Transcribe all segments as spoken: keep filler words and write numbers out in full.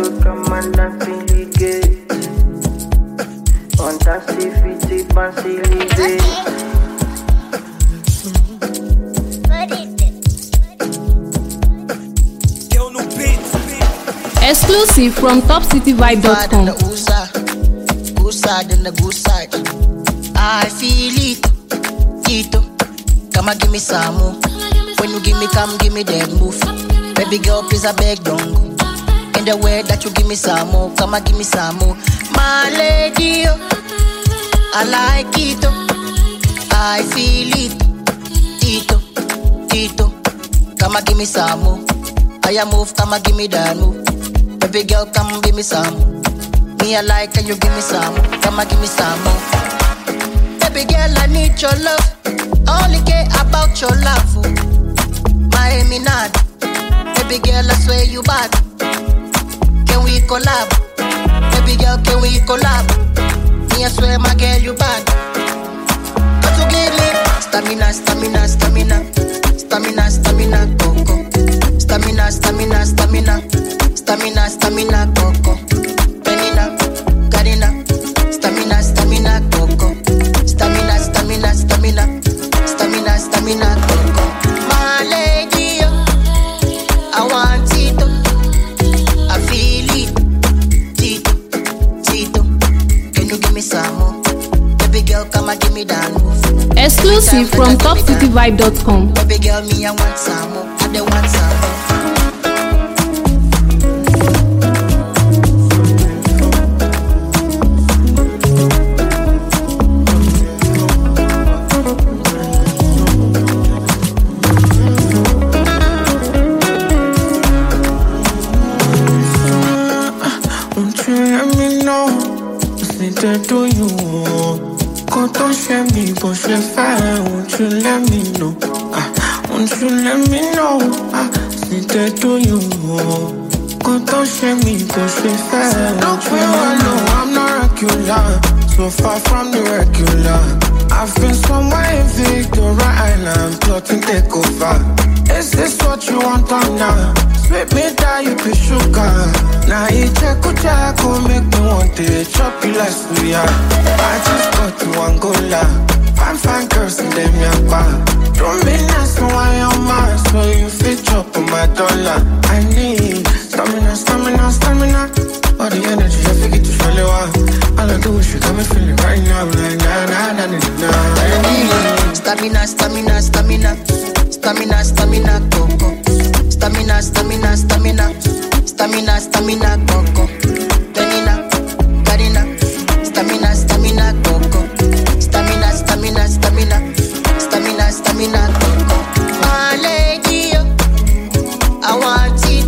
to come and dance in the gate. On that city, fancy living. Exclusive from top city vibe dot com. Good side and the good side. I feel it, Tito. Come and give me some more. When you give me, come give me that move. Baby girl, please I beg, don't go. In the way that you give me some more, come and give me some more. My lady, oh, I like it, oh. I feel it, Tito, Tito. Come and give me some more. I move, come and give me that move. Baby girl, come give me some. Me I like and you give me some. Come and give me some more. Baby girl, I need your love. I only care about your love. Oh. My eminad. Baby girl, I swear you bad. Can we collab? Baby girl, can we collab? Me I swear my girl you bad. But you give me stamina, stamina, stamina, stamina, stamina, coco. Stamina, stamina, stamina, stamina, stamina, coco. Penina, Karina, stamina, stamina, coco. Stamina, stamina, stamina, stamina, stamina, coco. My lady, I want it, I feel it, Tito, Tito. Can you give me some more? Baby girl, come and give me that move. Exclusive from top city vibe dot com. Baby girl, me I want some more. I don't want some more. Do you want to share me, but she fine? Won't you let me know? Ah, won't you let me know? Ah, see that do you want to share me, but she fine? Don't you know I'm not regular, so far from the regular. I've been somewhere in Victoria Island, plotting take over. Is this what you want on now? Sweet me down, you be sugar. Now you check, check, make me want to chop you like suya. I just got to Angola. Fine, fine girls and them yakba. Don't mean that's why I'm mad, so you fit chop on my dollar. I need stamina, stamina, stamina. All the energy I forget to follow up. All I do is you got me feeling right now, like na na na na na. I need stamina, stamina, stamina, stamina, stamina, coco. Stamina, stamina, stamina, stamina, stamina, coco. Penina, Karina, stamina, stamina, coco. Stamina, stamina, stamina, stamina, stamina, coco. My lady, I want it,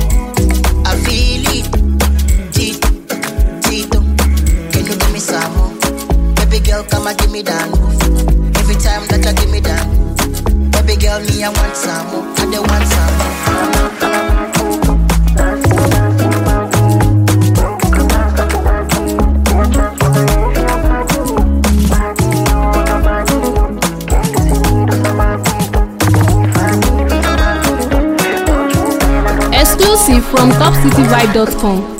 I feel it, Tito, Tito. Can you give me some more? Baby girl, come and give me that move. Every time that you give me that move. Baby girl, me I want some more. I don't want some more. Exclusive from top city vibe dot com.